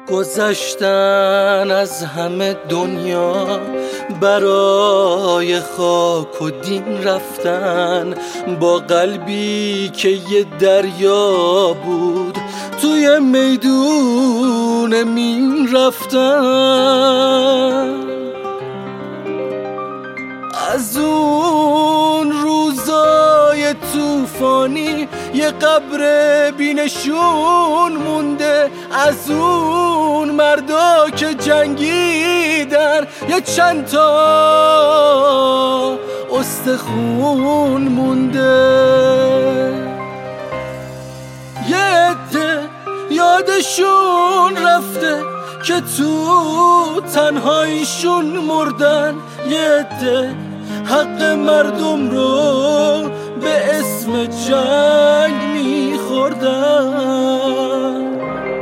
گذشتن از همه دنیا، برای خاک و دین رفتن، با قلبی که یه دریا بود توی میدون مین رفتن. از اون روزای طوفانی یه قبر بینشون مونده، از اون مردا که جنگیدن یه چند تا استخون مونده. یه عده یادشون رفته که تو تنهاییشون مردن، یه عده حق مردم رو به اسم جنگ میخوردن.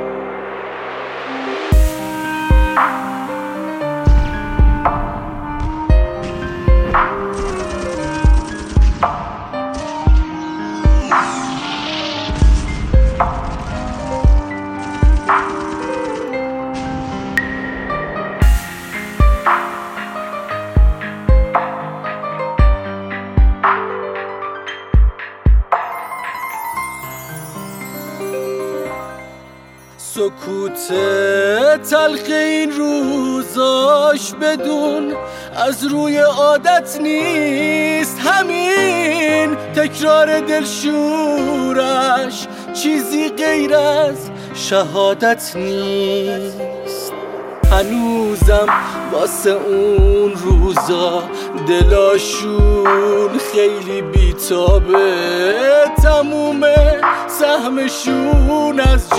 سکوت تلخ این روزاش بدون از روی عادت نیست، همین تکرار دلشورش چیزی غیر از شهادت نیست. هنوزم واسه اون روزا دلاشون خیلی بیتابه، تمومه سهمشون از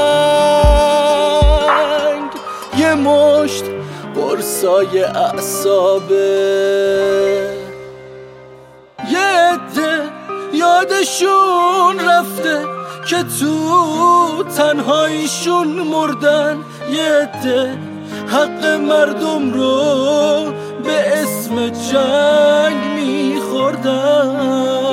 جنگ یه مشت قرصای اعصابه. یه عده یادشون رفته که تو تنهاییشون مردن، یه عده حق مردم رو به اسم جنگ میخوردن.